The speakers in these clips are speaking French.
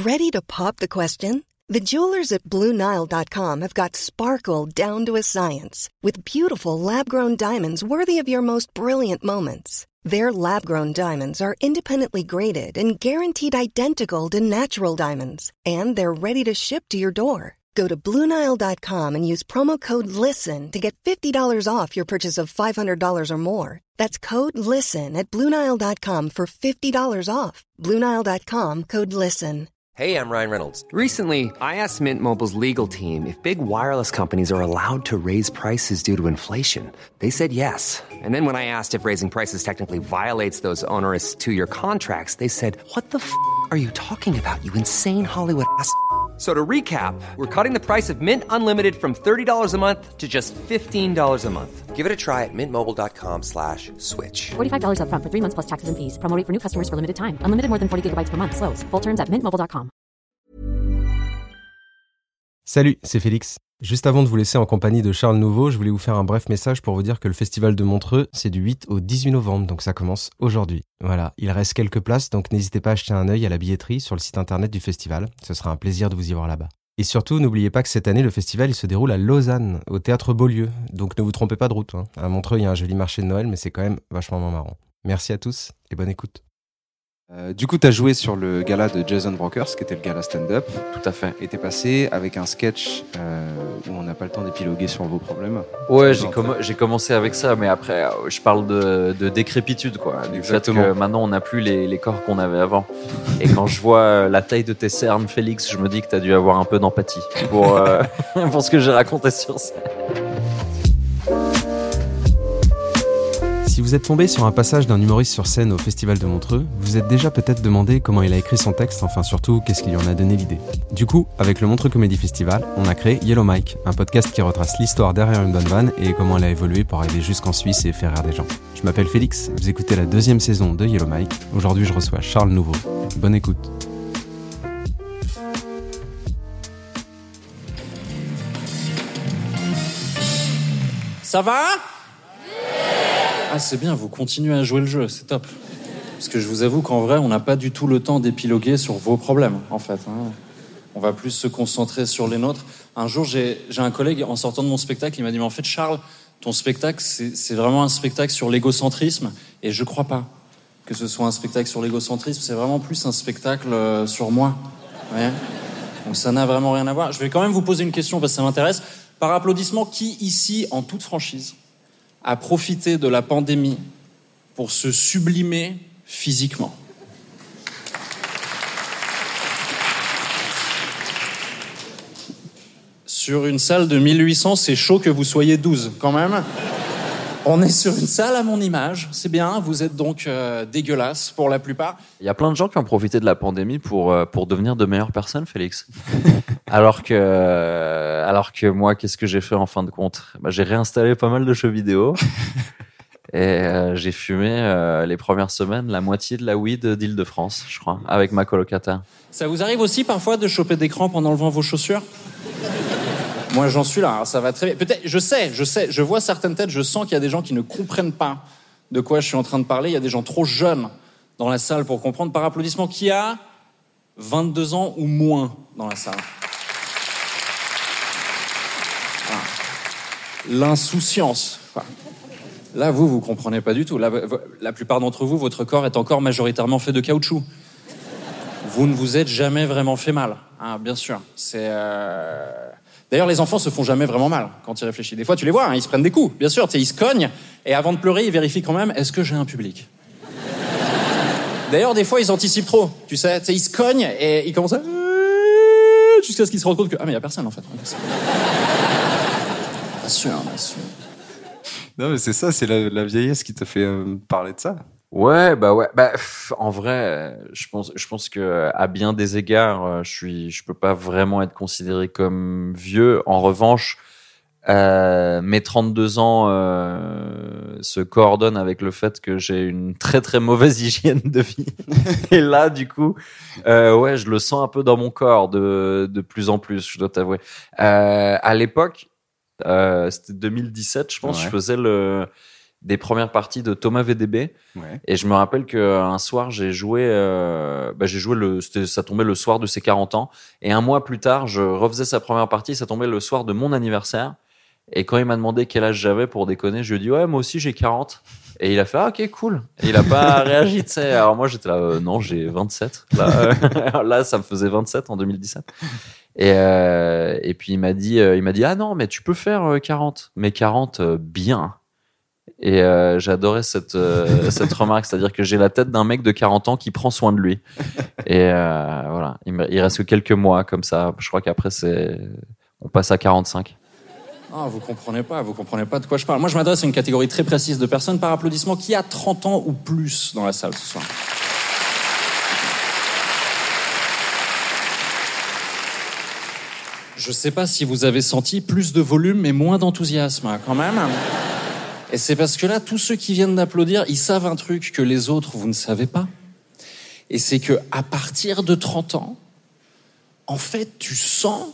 Ready to pop the question? The jewelers at BlueNile.com have got sparkle down to a science with beautiful lab-grown diamonds worthy of your most brilliant moments. Their lab-grown diamonds are independently graded and guaranteed identical to natural diamonds, and they're ready to ship to your door. Go to BlueNile.com and use promo code LISTEN to get $50 off your purchase of $500 or more. That's code LISTEN at BlueNile.com for $50 off. BlueNile.com, code LISTEN. Hey, I'm Ryan Reynolds. Recently, I asked Mint Mobile's legal team if big wireless companies are allowed to raise prices due to inflation. They said yes. And then when I asked if raising prices technically violates those onerous two-year contracts, they said, "What the f*** are you talking about, you insane Hollywood ass f- So to recap, we're cutting the price of Mint Unlimited from $30 a month to just $15 a month. Give it a try at mintmobile.com/switch. $45 up front for 3 months plus taxes and fees. Promo rate for new customers for limited time. Unlimited more than 40 gigabytes per month. Slows full terms at mintmobile.com. Salut, c'est Félix. Juste avant de vous laisser en compagnie de Charles Nouveau, je voulais vous faire un bref message pour vous dire que le Festival de Montreux, c'est du 8 au 18 novembre, donc ça commence aujourd'hui. Voilà, il reste quelques places, donc n'hésitez pas à jeter un œil à la billetterie sur le site internet du festival. Ce sera un plaisir de vous y voir là-bas. Et surtout, n'oubliez pas que cette année, le festival il se déroule à Lausanne, au Théâtre Beaulieu. Donc ne vous trompez pas de route. À Montreux, il y a un joli marché de Noël, mais c'est quand même vachement marrant. Merci à tous et bonne écoute. Du coup, tu as joué sur le gala de Jason Brokers, qui était le gala stand-up. Tout à fait. Et t'es passé avec un sketch où on n'a pas le temps d'épiloguer sur vos problèmes. Ouais, j'ai commencé avec ça, mais après, je parle de décrépitude, quoi. Du Exactement. fait que maintenant, on n'a plus les corps qu'on avait avant. Et quand je vois la taille de tes cernes, Félix, je me dis que tu as dû avoir un peu d'empathie pour ce que j'ai raconté sur ça. Si vous êtes tombé sur un passage d'un humoriste sur scène au Festival de Montreux, vous vous êtes déjà peut-être demandé comment il a écrit son texte, enfin surtout qu'est-ce qui lui en a donné l'idée. Du coup, avec le Montreux Comedy Festival, on a créé Yellow Mike, un podcast qui retrace l'histoire derrière une bonne vanne et comment elle a évolué pour arriver jusqu'en Suisse et faire rire des gens. Je m'appelle Félix, vous écoutez la 2e saison de Yellow Mike. Aujourd'hui, je reçois Charles Nouveau. Bonne écoute. Ça va ? Ah, c'est bien, vous continuez à jouer le jeu, c'est top. Parce que je vous avoue qu'en vrai, on n'a pas du tout le temps d'épiloguer sur vos problèmes, en fait. On va plus se concentrer sur les nôtres. Un jour, j'ai un collègue, en sortant de mon spectacle, il m'a dit « Mais en fait, Charles, ton spectacle, c'est vraiment un spectacle sur l'égocentrisme. » Et je crois pas que ce soit un spectacle sur l'égocentrisme. C'est vraiment plus un spectacle sur moi. Ouais. Donc ça n'a vraiment rien à voir. Je vais quand même vous poser une question, parce que ça m'intéresse. Par applaudissement, qui ici, en toute franchise, a profité de la pandémie pour se sublimer physiquement? Sur une salle de 1800, c'est chaud que vous soyez 12, quand même. On est sur une salle à mon image, c'est bien, vous êtes donc dégueulasses pour la plupart. Il y a plein de gens qui ont profité de la pandémie pour devenir de meilleures personnes, Félix. alors que moi, qu'est-ce que j'ai fait en fin de compte ? J'ai réinstallé pas mal de jeux vidéo et j'ai fumé les premières semaines la moitié de la weed d'Île-de-France, je crois, avec ma colocataire. Ça vous arrive aussi parfois de choper des crampes en enlevant vos chaussures ? Moi, j'en suis là, ça va très bien. Peut-être, je sais, je vois certaines têtes, je sens qu'il y a des gens qui ne comprennent pas de quoi je suis en train de parler. Il y a des gens trop jeunes dans la salle pour comprendre. Par applaudissement, qui a 22 ans ou moins dans la salle ? Voilà. L'insouciance. Là, vous comprenez pas du tout. Là, la plupart d'entre vous, votre corps est encore majoritairement fait de caoutchouc. Vous ne vous êtes jamais vraiment fait mal, hein, bien sûr. D'ailleurs, les enfants se font jamais vraiment mal quand ils réfléchissent. Des fois, tu les vois, ils se prennent des coups, bien sûr. Ils se cognent, et avant de pleurer, ils vérifient quand même, est-ce que j'ai un public ? D'ailleurs, des fois, ils anticipent trop, tu sais. Ils se cognent, et ils commencent à... jusqu'à ce qu'ils se rendent compte que... Ah, mais il n'y a personne, en fait. Bien sûr, bien sûr. Non, mais c'est ça, c'est la vieillesse qui t'a fait parler de ça. Ouais. En vrai, je pense que à bien des égards, je peux pas vraiment être considéré comme vieux. En revanche, mes 32 ans se coordonnent avec le fait que j'ai une très très mauvaise hygiène de vie. Et là, du coup, je le sens un peu dans mon corps de plus en plus, je dois t'avouer. À l'époque, c'était 2017, je pense, je faisais des premières parties de Thomas VDB. Ouais. Et je me rappelle qu'un soir, j'ai joué ça tombait le soir de ses 40 ans. Et un mois plus tard, je refaisais sa première partie. Ça tombait le soir de mon anniversaire. Et quand il m'a demandé quel âge j'avais pour déconner, je lui ai dit, ouais, moi aussi, j'ai 40. Et il a fait, ah, ok, cool. Et il a pas réagi, tu sais. Alors moi, j'étais là, non, j'ai 27. Là, ça me faisait 27 en 2017. Et puis il m'a dit, ah non, mais tu peux faire 40. Mais 40, bien. Et j'adorais cette remarque, c'est-à-dire que j'ai la tête d'un mec de 40 ans qui prend soin de lui. Et voilà, il reste que quelques mois comme ça. Je crois qu'après, on passe à 45. Ah, vous comprenez pas de quoi je parle. Moi, je m'adresse à une catégorie très précise de personnes par applaudissement qui a 30 ans ou plus dans la salle ce soir. Je sais pas si vous avez senti plus de volume mais moins d'enthousiasme, quand même. Et c'est parce que là, tous ceux qui viennent d'applaudir, ils savent un truc que les autres, vous ne savez pas. Et c'est que à partir de 30 ans, en fait, tu sens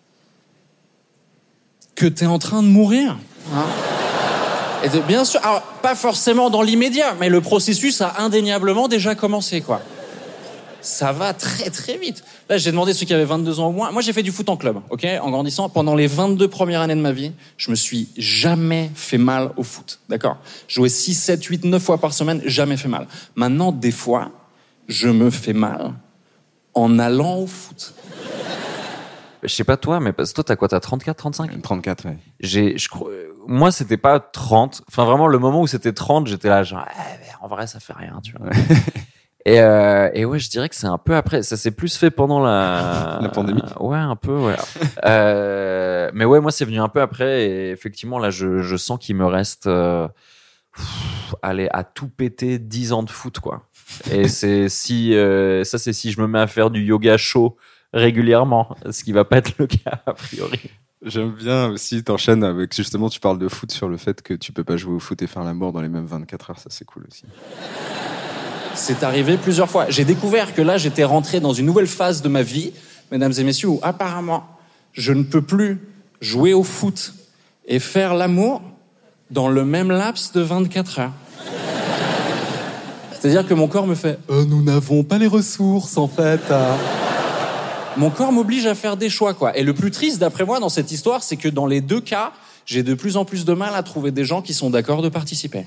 que t'es en train de mourir. Hein. Et bien sûr, alors, pas forcément dans l'immédiat, mais le processus a indéniablement déjà commencé, quoi. Ça va très très vite. Là, j'ai demandé ceux qui avaient 22 ans au moins. Moi, j'ai fait du foot en club, ok, en grandissant. Pendant les 22 premières années de ma vie, je me suis jamais fait mal au foot, d'accord. Je jouais 6, 7, 8, 9 fois par semaine, jamais fait mal. Maintenant, des fois, je me fais mal en allant au foot. Je sais pas toi, mais parce que toi, t'as quoi? T'as 34, 35? 34, ouais. Je crois, moi, c'était pas 30. Enfin, vraiment, le moment où c'était 30, j'étais là, genre, en vrai, ça fait rien, tu vois. Et ouais, je dirais que c'est un peu après. Ça s'est plus fait pendant la pandémie. Ouais, un peu, ouais. Mais ouais, moi, c'est venu un peu après. Et effectivement, là, je sens qu'il me reste, allez, à tout péter 10 ans de foot, quoi. Et c'est si je me mets à faire du yoga chaud régulièrement, ce qui va pas être le cas a priori. J'aime bien aussi, t'enchaînes avec, justement, tu parles de foot sur le fait que tu peux pas jouer au foot et faire l'amour dans les mêmes 24 heures, ça c'est cool aussi. C'est arrivé plusieurs fois. J'ai découvert que là, j'étais rentré dans une nouvelle phase de ma vie, mesdames et messieurs, où apparemment, je ne peux plus jouer au foot et faire l'amour dans le même laps de 24 heures. C'est-à-dire que mon corps me fait « nous n'avons pas les ressources, en fait. » Mon corps m'oblige à faire des choix, quoi. Et le plus triste, d'après moi, dans cette histoire, c'est que dans les deux cas, j'ai de plus en plus de mal à trouver des gens qui sont d'accord de participer.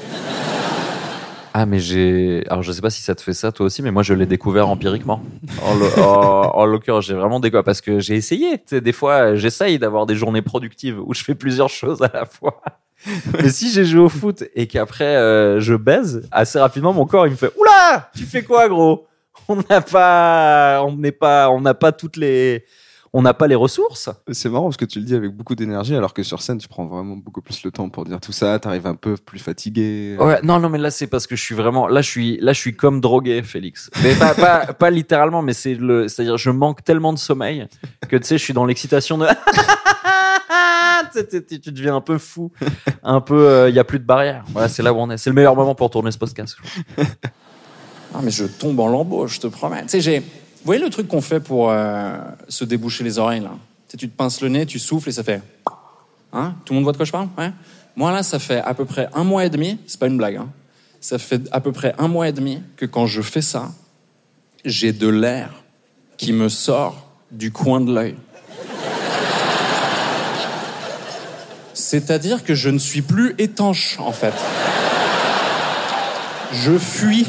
Ah, mais alors je sais pas si ça te fait ça toi aussi, mais moi je l'ai découvert empiriquement. En l'occurrence, j'ai vraiment découvert parce que j'ai essayé. Tu sais, des fois, j'essaye d'avoir des journées productives où je fais plusieurs choses à la fois. Mais si j'ai joué au foot et qu'après je baise, assez rapidement mon corps il me fait oula, tu fais quoi, gros? On n'a pas les ressources. C'est marrant parce que tu le dis avec beaucoup d'énergie, alors que sur scène, tu prends vraiment beaucoup plus le temps pour dire tout ça. T'arrives un peu plus fatigué. Ouais, non, mais là, c'est parce que je suis vraiment, là, je suis comme drogué, Félix. Mais pas littéralement, mais c'est-à-dire, je manque tellement de sommeil que, tu sais, je suis dans l'excitation de, tu deviens un peu fou. Un peu, y a plus de barrière. Voilà, c'est là où on est. C'est le meilleur moment pour tourner ce podcast. Ah, mais je tombe en lambeaux, je te promets. Tu sais, vous voyez le truc qu'on fait pour se déboucher les oreilles, là? Tu te pinces le nez, tu souffles et ça fait... Hein? Tout le monde voit de quoi je parle? Ouais. Moi, là, ça fait à peu près 1 mois et demi, c'est pas une blague, hein. Ça fait à peu près 1 mois et demi que quand je fais ça, j'ai de l'air qui me sort du coin de l'œil. C'est-à-dire que je ne suis plus étanche, en fait. Je fuis.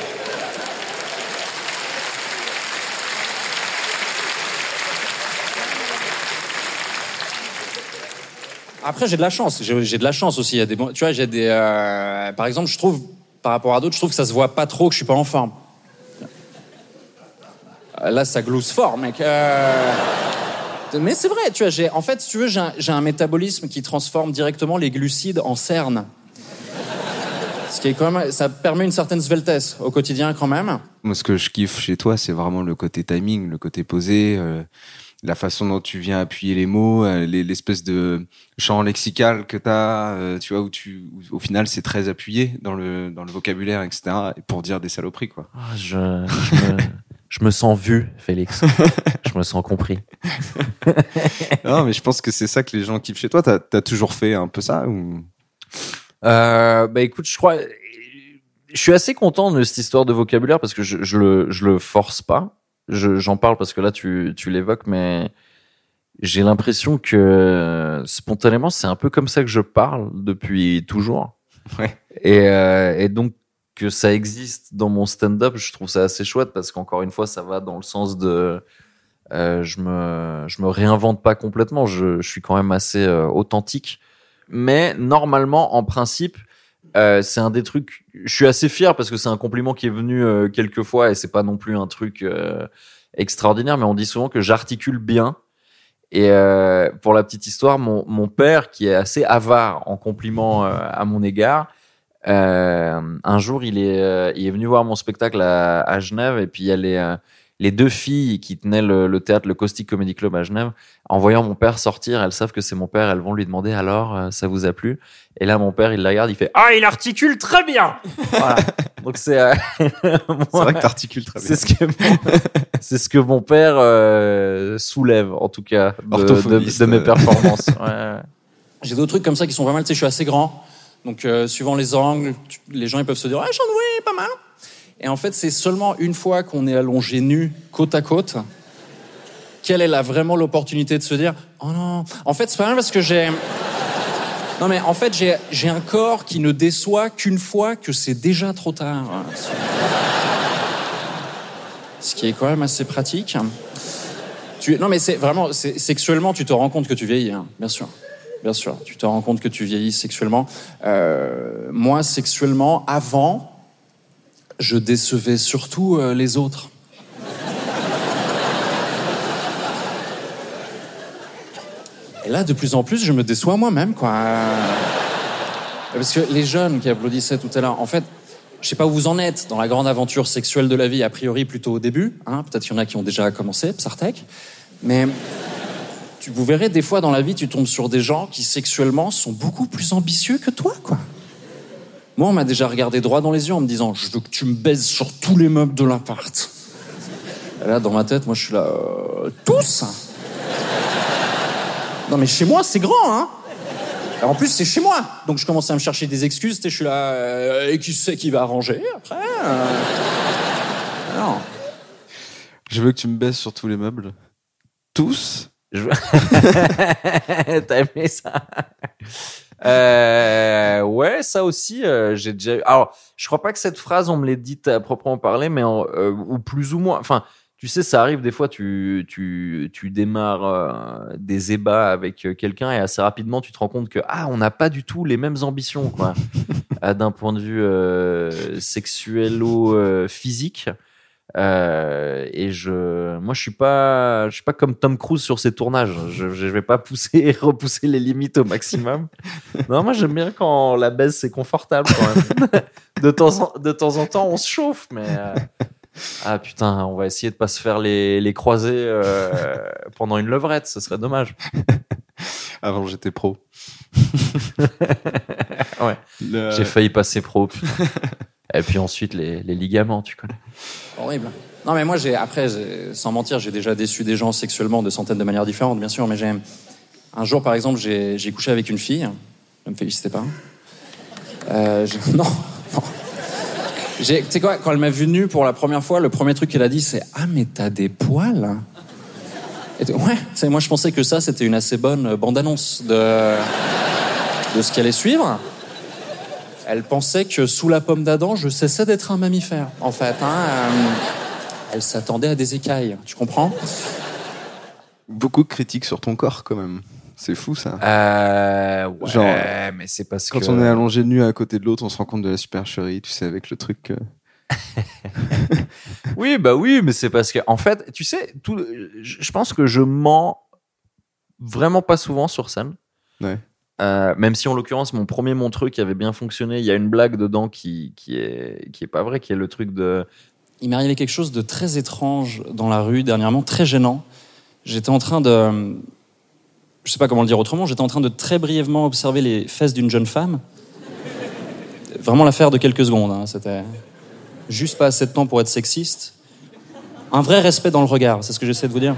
Après, j'ai de la chance. J'ai de la chance aussi. Il y a des, tu vois, j'ai des. Par exemple, je trouve, par rapport à d'autres, je trouve que ça se voit pas trop que je suis pas en forme. Là, ça glousse fort, mec. Mais c'est vrai, tu vois. En fait, si tu veux, j'ai un métabolisme qui transforme directement les glucides en cernes. Ce qui est quand même, ça permet une certaine sveltesse au quotidien, quand même. Moi, ce que je kiffe chez toi, c'est vraiment le côté timing, le côté posé. La façon dont tu viens appuyer les mots, l'espèce de champ lexical que t'as, tu vois, où au final, c'est très appuyé dans le vocabulaire, etc. Et pour dire des saloperies, quoi. Ah, je me sens vu, Félix. Je me sens compris. Non, mais je pense que c'est ça que les gens kiffent chez toi. T'as toujours fait un peu ça ou... Écoute, je suis assez content de cette histoire de vocabulaire parce que je le force pas. J'en parle parce que là, tu l'évoques, mais j'ai l'impression que spontanément, c'est un peu comme ça que je parle depuis toujours. Ouais. Et donc, que ça existe dans mon stand-up, je trouve ça assez chouette parce qu'encore une fois, ça va dans le sens de je me réinvente pas complètement, je suis quand même assez authentique, mais normalement, en principe, c'est un des trucs, je suis assez fier parce que c'est un compliment qui est venu quelques fois et c'est pas non plus un truc extraordinaire, mais on dit souvent que j'articule bien. Et pour la petite histoire, mon père, qui est assez avare en compliments à mon égard, un jour, il est venu voir mon spectacle à Genève, et puis il y a les deux filles qui tenaient le théâtre, le Caustic Comedy Club à Genève. En voyant mon père sortir, elles savent que c'est mon père, elles vont lui demander alors, ça vous a plu? Et là, mon père, il la regarde, il fait ah, il articule très bien. Voilà. Donc c'est vrai que t'articules très bien. C'est ce que mon père soulève, en tout cas, de mes performances. Ouais. J'ai d'autres trucs comme ça qui sont pas mal. Tu sais, je suis assez grand. Donc, suivant les angles, les gens ils peuvent se dire ah, Jean-Louis, pas mal. Et en fait, c'est seulement une fois qu'on est allongé nu, côte à côte, quelle est vraiment l'opportunité de se dire oh non. En fait, c'est pas mal parce que non, mais en fait, j'ai un corps qui ne déçoit qu'une fois que c'est déjà trop tard. Ce qui est quand même assez pratique. Non, mais c'est vraiment, sexuellement, tu te rends compte que tu vieillis, hein, bien sûr. Bien sûr, tu te rends compte que tu vieillis sexuellement. Moi, sexuellement, avant, je décevais surtout les autres. Et là, de plus en plus, je me déçois moi-même, quoi. Parce que les jeunes qui applaudissaient tout à l'heure, en fait, je sais pas où vous en êtes dans la grande aventure sexuelle de la vie, a priori plutôt au début. Hein, peut-être qu'il y en a qui ont déjà commencé, Psartek. Mais vous verrez, des fois dans la vie, tu tombes sur des gens qui sexuellement sont beaucoup plus ambitieux que toi, quoi. Moi, on m'a déjà regardé droit dans les yeux en me disant « Je veux que tu me baises sur tous les meubles de l'appart. » Et là, dans ma tête, moi, je suis là « Tous ?» Non, mais chez moi, c'est grand, hein. En plus, c'est chez moi. Donc, je commençais à me chercher des excuses. Je suis là et qui c'est qui va arranger après Non. Je veux que tu me baises sur tous les meubles. Tous. T'as aimé ça? Ouais, ça aussi, j'ai déjà eu. Alors, je crois pas que cette phrase, on me l'ait dite à proprement parler, mais ou plus ou moins. Enfin, tu sais, ça arrive des fois, tu démarres des ébats avec quelqu'un et assez rapidement, tu te rends compte que on n'a pas du tout les mêmes ambitions, quoi, d'un point de vue sexuello-physique. Et moi, je suis pas comme Tom Cruise sur ses tournages. Je vais pas repousser les limites au maximum. Non, moi, j'aime bien quand la baise c'est confortable quand même. De temps en temps, on se chauffe, mais putain, on va essayer de pas se faire les croisés pendant une levrette. Ce serait dommage. Avant, j'étais pro. Ouais. J'ai failli passer pro. Putain. Et puis ensuite, les ligaments, tu connais. Horrible. Non, mais moi, sans mentir, j'ai déjà déçu des gens sexuellement de centaines de manières différentes, bien sûr. Mais un jour, par exemple, j'ai couché avec une fille. Ne me félicitez pas. Non. Tu sais quoi, quand elle m'a vu nu pour la première fois, le premier truc qu'elle a dit, c'est « Ah, mais t'as des poils ?» Ouais, moi, je pensais que ça, c'était une assez bonne bande-annonce de ce qui allait suivre. Elle pensait que sous la pomme d'Adam, je cessais d'être un mammifère, en fait. Elle s'attendait à des écailles, tu comprends? Beaucoup de critiques sur ton corps, quand même. C'est fou, ça. Ouais, genre, mais c'est parce quand on est allongé nu à côté de l'autre, on se rend compte de la supercherie, tu sais, avec le truc... Oui, mais c'est parce que, en fait, tu sais, je pense que je mens vraiment pas souvent sur scène. Ouais. Même si en l'occurrence mon premier Montreux qui avait bien fonctionné, il y a une blague dedans qui est pas vraie, qui est le truc de... Il m'est arrivé quelque chose de très étrange dans la rue dernièrement, très gênant. J'étais en train de... Je sais pas comment le dire autrement, j'étais en train de très brièvement observer les fesses d'une jeune femme. Vraiment l'affaire de quelques secondes, hein. C'était juste pas assez de temps pour être sexiste. Un vrai respect dans le regard, c'est ce que j'essaie de vous dire.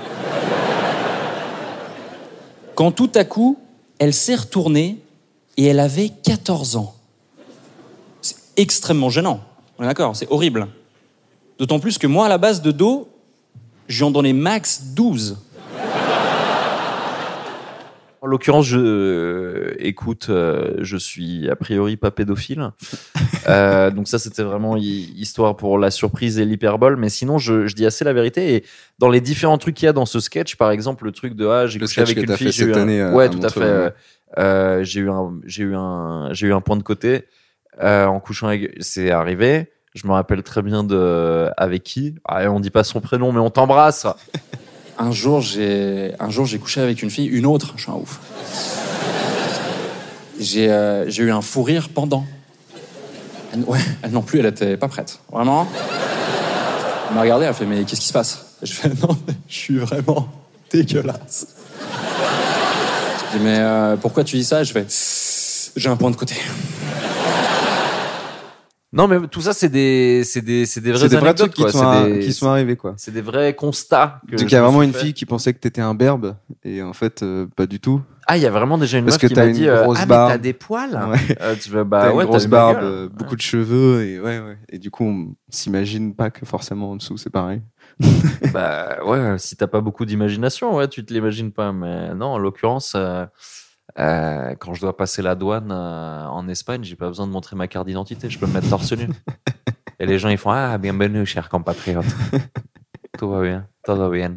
Quand tout à coup, elle s'est retournée et elle avait 14 ans. extrêmement gênant. On est d'accord, c'est horrible. D'autant plus que moi, à la base de dos, je lui en donnais max 12. En l'occurrence, je suis a priori pas pédophile. Donc ça, c'était vraiment histoire pour la surprise et l'hyperbole. Mais sinon, je dis assez la vérité. Et dans les différents trucs qu'il y a dans ce sketch, par exemple, le truc de j'ai couché avec une fille, j'ai eu tout à fait. J'ai eu un point de côté en couchant avec. C'est arrivé. Je me rappelle très bien avec qui. On dit pas son prénom, mais on t'embrasse. Un jour, j'ai couché avec une fille, une autre, je suis un ouf. J'ai eu un fou rire pendant. Elle non plus, elle était pas prête. Vraiment. Elle m'a regardé, elle a fait, mais qu'est-ce qui se passe? Je fais, non, mais je suis vraiment dégueulasse. Je dis, mais pourquoi tu dis ça? Je fais, j'ai un point de côté. Non, mais tout ça, c'est des vraies anecdotes, trucs qui sont arrivés, quoi. C'est des vrais constats. Donc, il y a vraiment une fille qui pensait que t'étais un berbe, et en fait, pas du tout. Ah, il y a vraiment déjà une meuf qui m'a dit, mais t'as des poils? Ouais. T'as une grosse barbe, beaucoup de cheveux, et ouais. Et du coup, on s'imagine pas que forcément en dessous, c'est pareil. Ouais, si t'as pas beaucoup d'imagination, ouais, tu te l'imagines pas. Mais non, en l'occurrence, quand je dois passer la douane en Espagne, j'ai pas besoin de montrer ma carte d'identité, je peux me mettre torse nu. Et les gens, ils font, bienvenue, cher compatriote. Tout va bien, todo bien.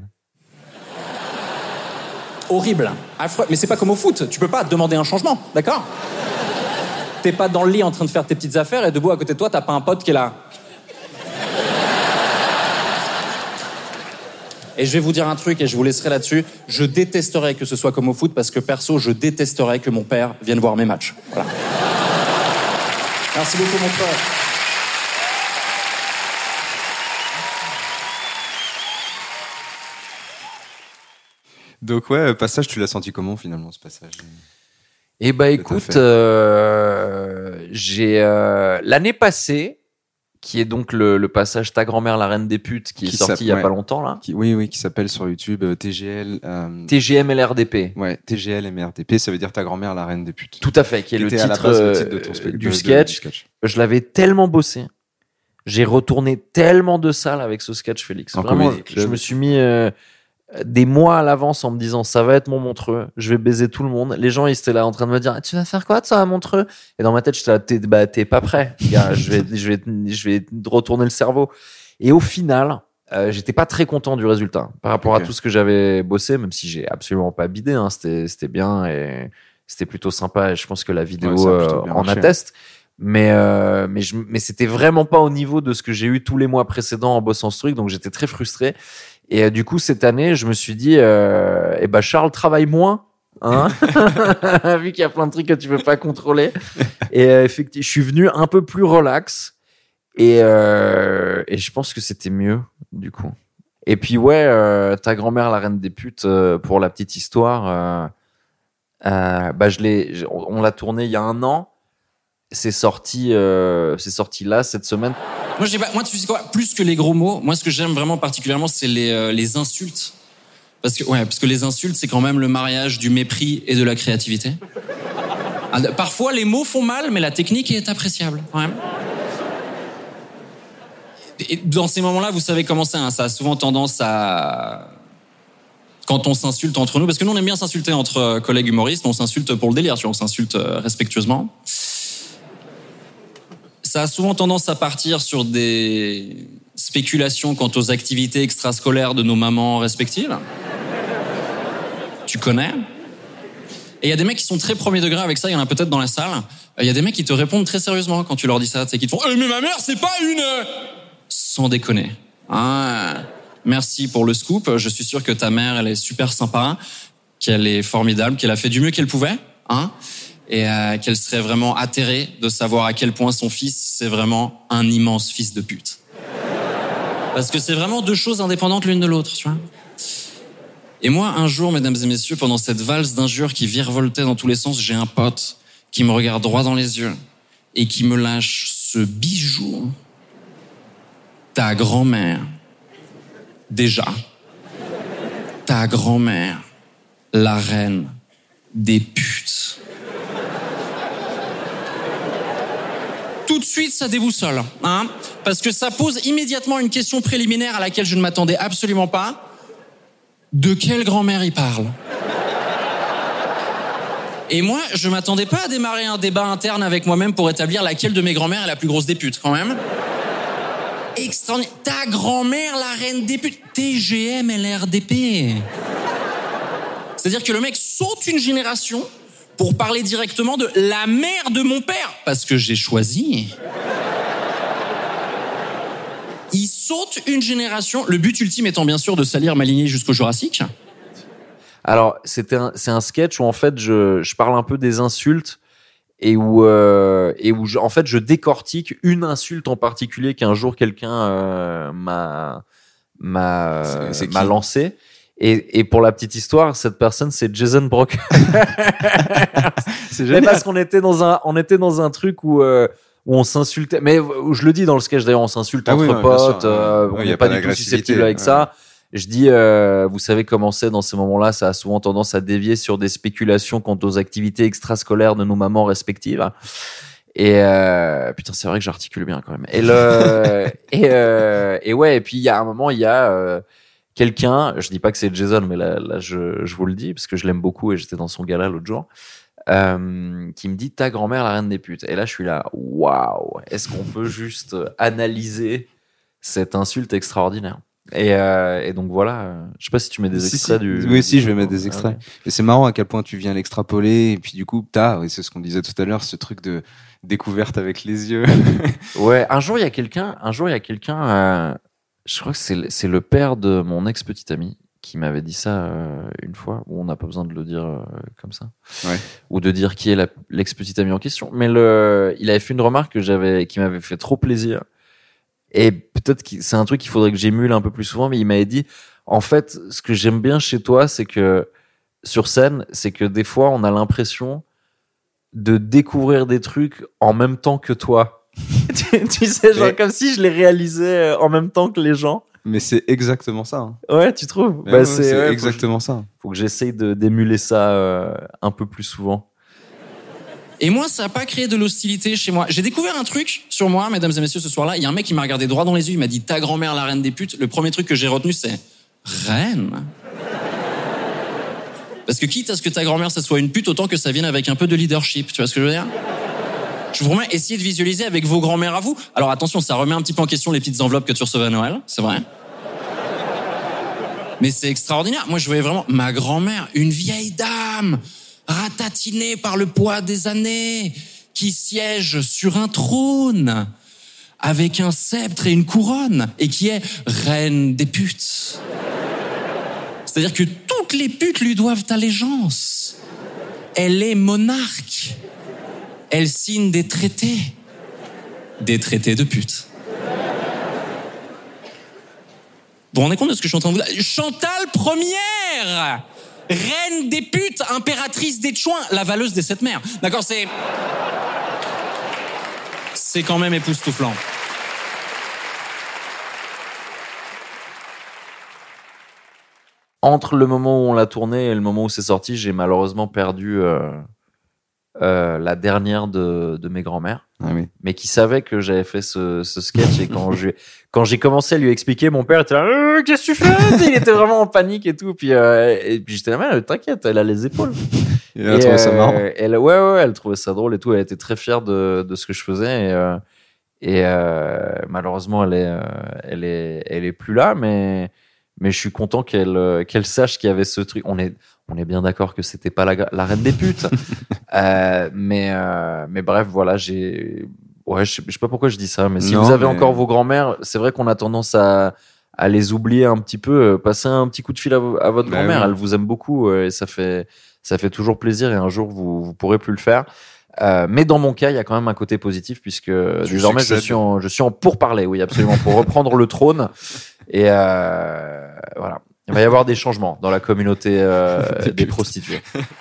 Horrible, affreux. Mais c'est pas comme au foot, tu peux pas demander un changement, d'accord? T'es pas dans le lit en train de faire tes petites affaires et debout à côté de toi, t'as pas un pote qui est là. Et je vais vous dire un truc et je vous laisserai là-dessus. Je détesterais que ce soit comme au foot parce que perso, je détesterais que mon père vienne voir mes matchs. Voilà. Merci beaucoup, mon frère. Donc ouais, passage, tu l'as senti comment finalement ce passage? Eh ben écoute, j'ai l'année passée, qui est donc le passage Ta grand-mère la reine des putes, qui est sorti il y a pas longtemps là. Qui s'appelle sur YouTube TGL. TGMLRDP. Ouais, TGLMRDP, ça veut dire Ta grand-mère la reine des putes. Tout à fait, qui est le titre de ton du sketch. Je l'avais tellement bossé. J'ai retourné tellement de salles avec ce sketch, Félix. Vraiment, je me suis mis des mois à l'avance en me disant ça va être mon Montreux, je vais baiser tout le monde. Les gens ils étaient là en train de me dire tu vas faire quoi toi à Montreux? Et dans ma tête j'étais là t'es pas prêt, gars, je vais retourner le cerveau. Et au final j'étais pas très content du résultat par rapport à tout ce que j'avais bossé, même si j'ai absolument pas bidé, hein. C'était bien et c'était plutôt sympa et je pense que la vidéo en atteste. Mais c'était vraiment pas au niveau de ce que j'ai eu tous les mois précédents en bossant ce truc, donc j'étais très frustré. Et du coup, cette année, je me suis dit, Charles, travaille moins, hein, vu qu'il y a plein de trucs que tu peux pas contrôler. Et effectivement, je suis venu un peu plus relax. Et je pense que c'était mieux, du coup. Et puis, Ta grand-mère, la reine des putes, pour la petite histoire, on l'a tourné il y a 1 an. C'est sorti là, cette semaine. Moi, tu sais quoi, plus que les gros mots, moi, ce que j'aime vraiment particulièrement, c'est les insultes. Parce que les insultes, c'est quand même le mariage du mépris et de la créativité. Parfois, les mots font mal, mais la technique est appréciable, quand même. Et dans ces moments-là, vous savez comment c'est, hein, ça a souvent tendance à... Quand on s'insulte entre nous, parce que nous, on aime bien s'insulter entre collègues humoristes, on s'insulte pour le délire, tu vois, on s'insulte respectueusement. Ça a souvent tendance à partir sur des spéculations quant aux activités extrascolaires de nos mamans respectives. Tu connais? Et il y a des mecs qui sont très premier degré avec ça, il y en a peut-être dans la salle. Il y a des mecs qui te répondent très sérieusement quand tu leur dis ça, tu sais, qui te font « mais ma mère, c'est pas une... » Sans déconner. Merci pour le scoop, je suis sûr que ta mère, elle est super sympa, qu'elle est formidable, qu'elle a fait du mieux qu'elle pouvait, hein, et qu'elle serait vraiment atterrée de savoir à quel point son fils, c'est vraiment un immense fils de pute. Parce que c'est vraiment 2 choses indépendantes l'une de l'autre, tu vois. Et moi, un jour, mesdames et messieurs, pendant cette valse d'injures qui virevoltait dans tous les sens, j'ai un pote qui me regarde droit dans les yeux et qui me lâche ce bijou. Ta grand-mère, déjà, ta grand-mère, la reine des putes. Tout de suite, ça déboussole, hein, parce que ça pose immédiatement une question préliminaire à laquelle je ne m'attendais absolument pas. De quelle grand-mère il parle ? Et moi, je m'attendais pas à démarrer un débat interne avec moi-même pour établir laquelle de mes grand-mères est la plus grosse des putes, quand même. Extraordinaire. Ta grand-mère, la reine des putes. TGM LRDP. C'est-à-dire que le mec saute une génération pour parler directement de la mère de mon père. Parce que j'ai choisi. Il saute une génération. Le but ultime étant bien sûr de salir ma lignée jusqu'au Jurassique. Alors, c'est un sketch où en fait je parle un peu des insultes et où en fait je décortique une insulte en particulier qu'un jour quelqu'un m'a lancé. Et pour la petite histoire, cette personne c'est Jason Brock. C'est génial. Parce qu'on était dans un truc où on s'insultait, mais où je le dis dans le sketch d'ailleurs, on s'insulte entre potes, on n'est pas du tout susceptible avec ça. Je dis, vous savez comment c'est dans ces moments-là, ça a souvent tendance à dévier sur des spéculations quant aux activités extrascolaires de nos mamans respectives. Et putain, c'est vrai que j'articule bien quand même. Et ouais, et puis il y a un moment, il y a quelqu'un, je dis pas que c'est Jason, mais là je vous le dis parce que je l'aime beaucoup et j'étais dans son gala l'autre jour, qui me dit ta grand-mère la reine des putes. Et là, je suis là, waouh, est-ce qu'on peut juste analyser cette insulte extraordinaire? Et donc voilà, je sais pas si tu mets des extraits du... Oui, si, je vais mettre des extraits. Et c'est marrant à quel point tu viens l'extrapoler, et puis du coup, c'est ce qu'on disait tout à l'heure, ce truc de découverte avec les yeux. Ouais, un jour il y a quelqu'un, je crois que c'est le père de mon ex-petite amie qui m'avait dit ça une fois, où on n'a pas besoin de le dire comme ça, ouais. Ou de dire qui est l'ex-petite amie en question, mais il avait fait une remarque qui m'avait fait trop plaisir. Et peut-être que c'est un truc qu'il faudrait que j'émule un peu plus souvent, mais il m'avait dit, en fait, ce que j'aime bien chez toi, c'est que, sur scène, c'est que des fois, on a l'impression de découvrir des trucs en même temps que toi. tu sais, genre comme si je les réalisais en même temps que les gens. Mais c'est exactement ça. Hein. Ouais, tu trouves? Ouais, c'est exactement ça. Faut que j'essaye d'émuler ça un peu plus souvent. Et moi, ça n'a pas créé de l'hostilité chez moi. J'ai découvert un truc sur moi, mesdames et messieurs, ce soir-là. Il y a un mec qui m'a regardé droit dans les yeux, il m'a dit « Ta grand-mère, la reine des putes ». Le premier truc que j'ai retenu, c'est « Reine ». Parce que quitte à ce que ta grand-mère, ça soit une pute, autant que ça vienne avec un peu de leadership. Tu vois ce que je veux dire? Je vous remets, essayez de visualiser avec vos grand-mères à vous. Alors attention, ça remet un petit peu en question les petites enveloppes que tu recevais à Noël, c'est vrai. Mais c'est extraordinaire. Moi, je voyais vraiment ma grand-mère, une vieille dame, ratatinée par le poids des années, qui siège sur un trône, avec un sceptre et une couronne, et qui est reine des putes. C'est-à-dire que toutes les putes lui doivent allégeance. Elle est monarque. Elle signe des traités de putes. Vous vous rendez compte de ce que je suis en train de vous dire? Chantal Première, reine des putes, impératrice des chouins, la valeuse des sept mers. D'accord, c'est quand même époustouflant. Entre le moment où on l'a tourné et le moment où c'est sorti, j'ai malheureusement perdu la dernière de mes grand-mères, mais qui savait que j'avais fait ce sketch. Et quand j'ai commencé à lui expliquer, mon père était là, qu'est-ce que tu fais? Il était vraiment en panique et tout. Puis j'étais là, mais t'inquiète, elle a les épaules. Elle a trouvé ça marrant. Elle trouvait ça drôle et tout. Elle était très fière de ce que je faisais. Et malheureusement, elle est plus là, mais je suis content qu'elle sache qu'il y avait ce truc. On est bien d'accord que c'était pas la reine des putes. Mais bref, voilà, je sais pas pourquoi je dis ça, mais si vous avez encore vos grand-mères, c'est vrai qu'on a tendance à les oublier un petit peu. Passez un petit coup de fil à votre grand-mère, oui. Elle vous aime beaucoup et ça fait toujours plaisir, et un jour vous pourrez plus le faire. Mais dans mon cas, il y a quand même un côté positif, puisque désormais je suis en pourparlers, oui, absolument, pour reprendre le trône. Et voilà, il va y avoir des changements dans la communauté des prostituées.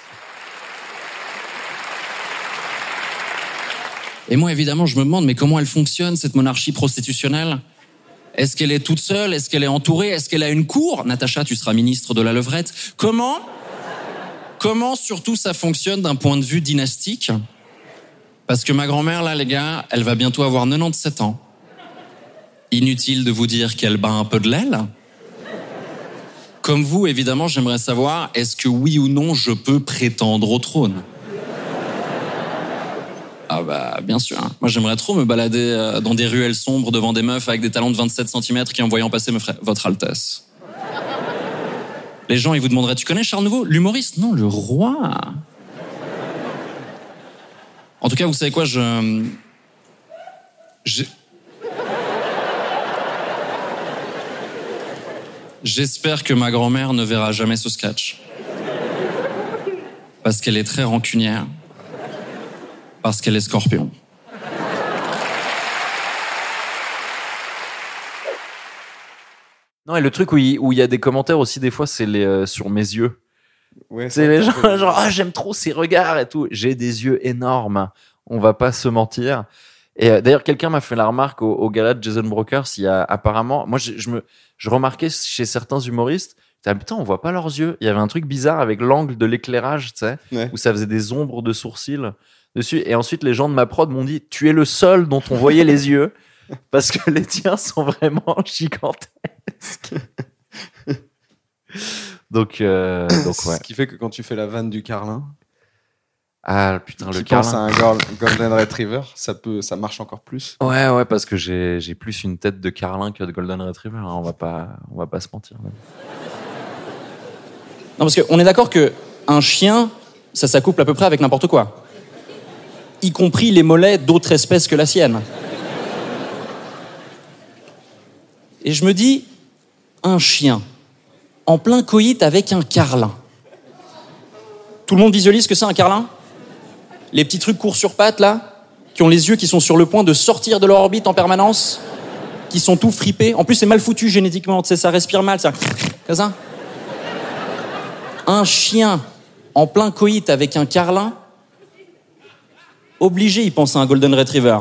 Et moi, évidemment, je me demande, mais comment elle fonctionne, cette monarchie prostitutionnelle? Est-ce qu'elle est toute seule? Est-ce qu'elle est entourée? Est-ce qu'elle a une cour? Natacha, tu seras ministre de la levrette. Comment surtout ça fonctionne d'un point de vue dynastique? Parce que ma grand-mère, là, les gars, elle va bientôt avoir 97 ans. Inutile de vous dire qu'elle bat un peu de l'aile. Comme vous, évidemment, j'aimerais savoir, est-ce que oui ou non, je peux prétendre au trône ? Ah bah, bien sûr. Hein. Moi, j'aimerais trop me balader dans des ruelles sombres devant des meufs avec des talons de 27 cm qui, en voyant passer, me feraient « Votre Altesse ». Les gens, ils vous demanderaient « Tu connais Charles Nouveau ? L'humoriste ? Non, le roi ». En tout cas, vous savez quoi, J'espère que ma grand-mère ne verra jamais ce sketch. Parce qu'elle est très rancunière. Parce qu'elle est scorpion. Non, et le truc où il y a des commentaires aussi, des fois, c'est sur mes yeux. Ouais, c'est les gens, genre, ah, j'aime trop ses regards et tout. J'ai des yeux énormes. On va pas se mentir. Et d'ailleurs, quelqu'un m'a fait la remarque au gala de Jason Brokers. Il y a apparemment, moi, je remarquais chez certains humoristes, putain, on voit pas leurs yeux. Il y avait un truc bizarre avec l'angle de l'éclairage, tu sais, où ça faisait des ombres de sourcils dessus. Et ensuite, les gens de ma prod m'ont dit, tu es le seul dont on voyait les yeux parce que les tiens sont vraiment gigantesques. Donc ouais. Ce qui fait que quand tu fais la vanne du Carlin, ah putain, le tu Carlin. penses à un Golden Retriever, ça marche encore plus. Ouais, parce que j'ai plus une tête de Carlin que de Golden Retriever. Hein. On va pas se mentir. Même. Non, parce qu'on est d'accord que un chien, ça s'accouple à peu près avec n'importe quoi, y compris les mollets d'autres espèces que la sienne. Et je me dis, un chien en plein coït avec un carlin. Tout le monde visualise ce que c'est un carlin ? Les petits trucs courts sur pattes, là, qui ont les yeux qui sont sur le point de sortir de leur orbite en permanence, qui sont tout fripés. En plus, c'est mal foutu génétiquement, tu sais, ça respire mal, ça. Comme ça. Un chien en plein coït avec un carlin, obligé, il pense à un Golden Retriever.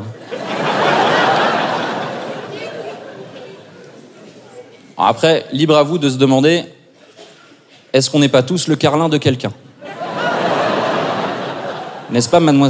Alors après, libre à vous de se demander, est-ce qu'on n'est pas tous le carlin de quelqu'un ? N'est-ce pas, mademoiselle ?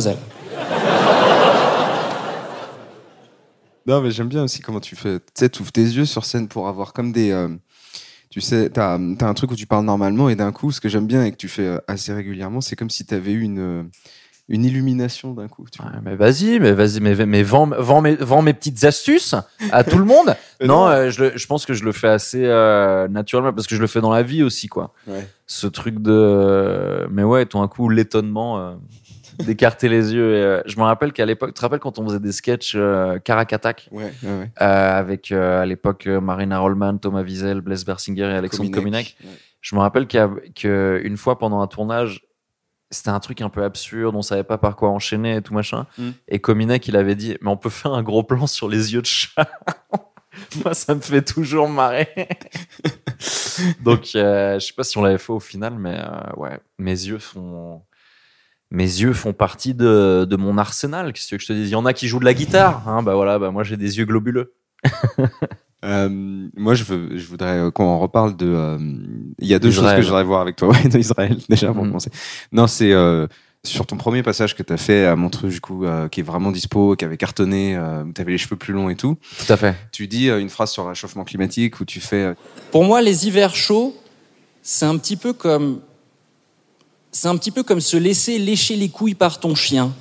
Non, mais j'aime bien aussi comment tu fais. Tu sais, tu ouvres tes yeux sur scène pour avoir comme des. Tu sais, t'as un truc où tu parles normalement et d'un coup, ce que j'aime bien et que tu fais assez régulièrement, c'est comme si t'avais eu une illumination d'un coup. Tu vois. Ouais, mais vas-y, vends mes petites astuces à tout le monde. Non, je pense que je le fais assez naturellement parce que je le fais dans la vie aussi, quoi. Ouais. Ce truc de. Mais ouais, tout d'un coup, l'étonnement. D'écarter les yeux. Et, je me rappelle qu'à l'époque, tu te rappelles quand on faisait des sketchs Carac Attack avec à l'époque Marina Rollman, Thomas Wiesel, Blaise Bersinger et Alexandre Kominek. Ouais. Je me rappelle qu'une fois pendant un tournage, c'était un truc un peu absurde, on savait pas par quoi enchaîner et tout machin. Et Kominek, il avait dit, mais on peut faire un gros plan sur les yeux de chat. Moi, ça me fait toujours marrer. Donc, je sais pas si on l'avait fait au final, mais ouais, mes yeux font partie de mon arsenal. Qu'est-ce que je te dis ? Il y en a qui jouent de la guitare. Hein, bah voilà, moi j'ai des yeux globuleux. Moi, je voudrais qu'on en reparle de. Il y a deux choses que je voudrais voir avec toi. Ouais, d'Israël déjà pour commencer. Non, c'est sur ton premier passage que t'as fait à Montreux, du coup, qui est vraiment dispo, qui avait cartonné, où t'avais les cheveux plus longs et tout. Tout à fait. Tu dis une phrase sur le réchauffement climatique où tu fais. Pour moi, les hivers chauds, c'est un petit peu comme se laisser lécher les couilles par ton chien.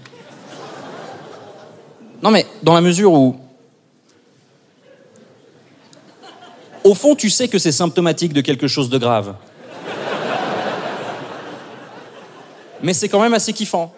Non mais, dans la mesure où... Au fond, tu sais que c'est symptomatique de quelque chose de grave. Mais c'est quand même assez kiffant.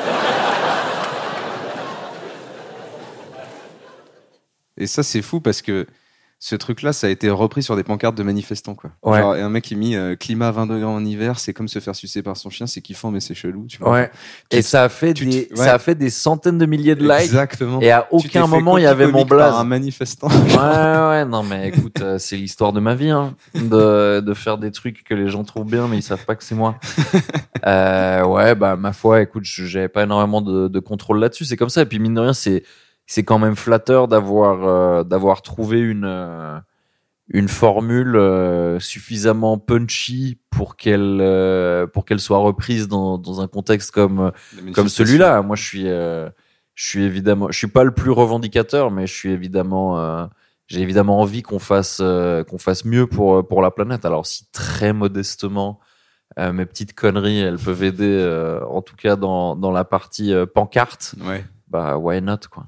Et ça, c'est fou parce que ce truc-là, ça a été repris sur des pancartes de manifestants, quoi. Ouais. Genre, et un mec qui mis climat 20 degrés en hiver, c'est comme se faire sucer par son chien, c'est kiffant, mais c'est chelou, tu vois. Ouais. Et ça a fait des centaines de milliers de likes. Exactement. Et à aucun moment, il y avait mon blaze. Par un manifestant. Ouais, non, mais écoute, c'est l'histoire de ma vie, hein, de faire des trucs que les gens trouvent bien, mais ils savent pas que c'est moi. Ouais, bah, ma foi, écoute, j'avais pas énormément de contrôle là-dessus. C'est comme ça. Et puis, mine de rien, c'est quand même flatteur d'avoir trouvé une formule suffisamment punchy pour qu'elle soit reprise dans un contexte comme celui-là. Moi, je je suis pas le plus revendicateur, mais j'ai évidemment envie qu'on fasse mieux pour la planète. Alors si très modestement mes petites conneries elles peuvent aider, en tout cas dans la partie pancarte, Ouais. bah why not quoi.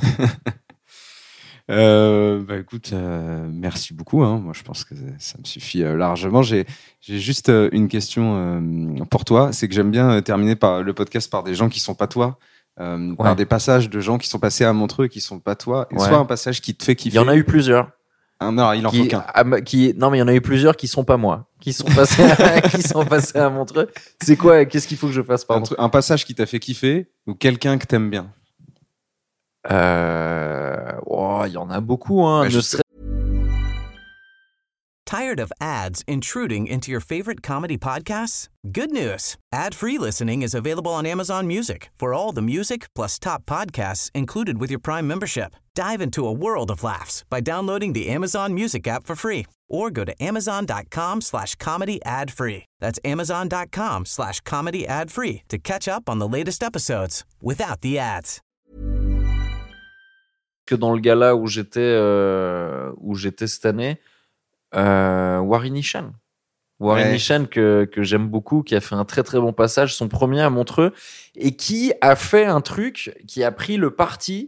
Écoute, merci beaucoup. Hein. Moi, je pense que ça me suffit largement. J'ai juste une question pour toi. C'est que j'aime bien terminer le podcast par des gens qui sont pas toi, par des passages de gens qui sont passés à Montreux et qui sont pas toi. Et soit un passage qui te fait kiffer. Il y en a eu plusieurs. Non, il en faut qu'un. Non, mais il y en a eu plusieurs qui sont pas moi, qui sont passés à Montreux. C'est quoi? Qu'est-ce qu'il faut que je fasse, pardon? Un passage qui t'a fait kiffer ou quelqu'un que t'aimes bien. Il y en a beaucoup, hein. Tired of ads intruding into your favorite comedy podcasts? Good news. Ad-free listening is available on Amazon Music for all the music plus top podcasts included with your Prime membership. Dive into a world of laughs by downloading the Amazon Music app for free or go to amazon.com/comedy ad-free. That's amazon.com/comedy ad-free to catch up on the latest episodes without the ads. Que dans le gala où j'étais cette année, Warren Nishan que j'aime beaucoup, qui a fait un très très bon passage, son premier à Montreux, et qui a fait un truc, qui a pris le parti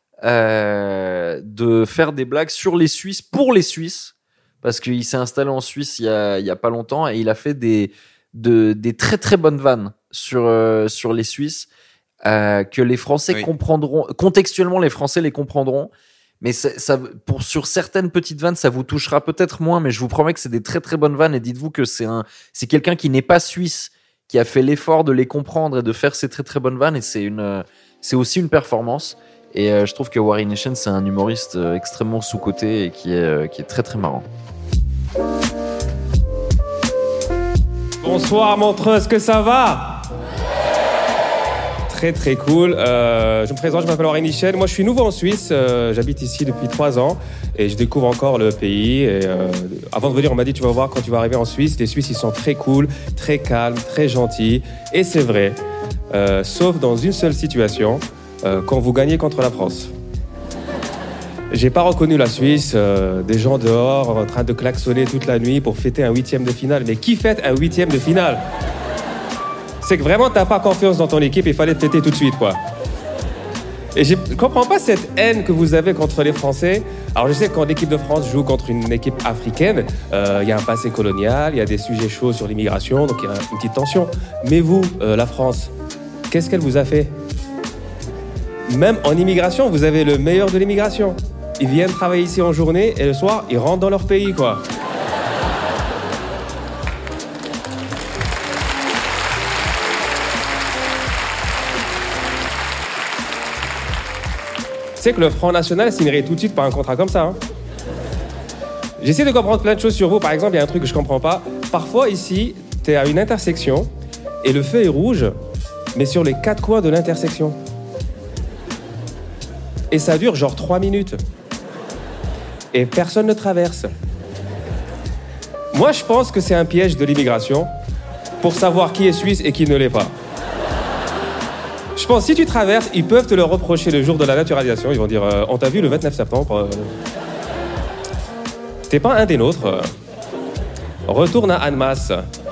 de faire des blagues sur les Suisses pour les Suisses, parce qu'il s'est installé en Suisse il y a pas longtemps, et il a fait des très très bonnes vannes sur les Suisses, que les Français comprendront contextuellement, les Français les comprendront. Mais sur certaines petites vannes, ça vous touchera peut-être moins, mais je vous promets que c'est des très très bonnes vannes, et dites-vous que c'est quelqu'un qui n'est pas suisse, qui a fait l'effort de les comprendre et de faire ces très très bonnes vannes, et c'est aussi une performance. Et je trouve que Warren Nishan, c'est un humoriste extrêmement sous-coté et qui est très très marrant. Bonsoir Montreux, est-ce que ça va ? Très très cool. Je me présente, je m'appelle Warren Nishan. Moi je suis nouveau en Suisse, j'habite ici depuis 3 ans et je découvre encore le pays. Et, avant de venir, on m'a dit tu vas voir quand tu vas arriver en Suisse, les Suisses ils sont très cool, très calmes, très gentils. Et c'est vrai, sauf dans une seule situation, quand vous gagnez contre la France. J'ai pas reconnu la Suisse, des gens dehors en train de klaxonner toute la nuit pour fêter un 8e de finale. Mais qui fête un 8e de finale ? C'est que vraiment t'as pas confiance dans ton équipe, il fallait te fêter tout de suite, quoi. Et je comprends pas cette haine que vous avez contre les Français. Alors je sais que quand l'équipe de France joue contre une équipe africaine, il y a un passé colonial, il y a des sujets chauds sur l'immigration, donc il y a une petite tension. Mais vous, la France, qu'est-ce qu'elle vous a fait ? Même en immigration, vous avez le meilleur de l'immigration. Ils viennent travailler ici en journée et le soir, ils rentrent dans leur pays, quoi. Tu sais que le Front National signerait tout de suite par un contrat comme ça. Hein. J'essaie de comprendre plein de choses sur vous. Par exemple, il y a un truc que je comprends pas. Parfois, ici, t'es à une intersection et le feu est rouge, mais sur les 4 coins de l'intersection. Et ça dure genre 3 minutes. Et personne ne traverse. Moi, je pense que c'est un piège de l'immigration pour savoir qui est suisse et qui ne l'est pas. Je pense que si tu traverses, ils peuvent te le reprocher le jour de la naturalisation. Ils vont dire on t'a vu le 29 septembre. T'es pas un des nôtres. Retourne à Annemasse.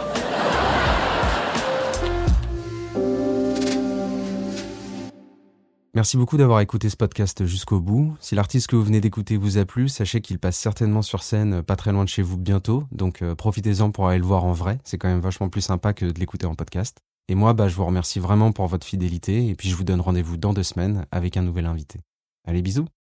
Merci beaucoup d'avoir écouté ce podcast jusqu'au bout. Si l'artiste que vous venez d'écouter vous a plu, sachez qu'il passe certainement sur scène pas très loin de chez vous bientôt. Donc profitez-en pour aller le voir en vrai. C'est quand même vachement plus sympa que de l'écouter en podcast. Et moi, je vous remercie vraiment pour votre fidélité et puis je vous donne rendez-vous dans 2 semaines avec un nouvel invité. Allez, bisous!